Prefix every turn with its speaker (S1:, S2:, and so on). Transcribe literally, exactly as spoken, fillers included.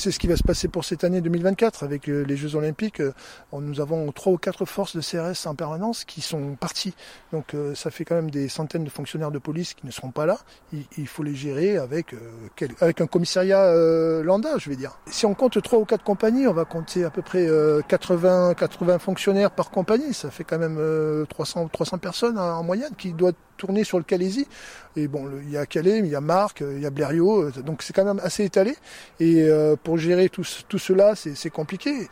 S1: C'est ce qui va se passer pour cette année deux mille vingt-quatre avec les Jeux Olympiques. Nous avons trois ou quatre forces de C R S en permanence qui sont parties. Donc ça fait quand même des centaines de fonctionnaires de police qui ne seront pas là. Il, il faut les gérer avec, avec un commissariat euh, lambda, je vais dire. Si on compte trois ou quatre compagnies, on va compter à peu près quatre-vingts, quatre-vingts fonctionnaires par compagnie. Ça fait quand même euh, trois cents, trois cents personnes en moyenne qui doivent tourner sur le Calaisis. Et bon, le, il y a Calais, il y a Marques, il y a Blériot, donc c'est quand même assez étalé. Et euh, pour gérer tout, tout cela, c'est, c'est compliqué.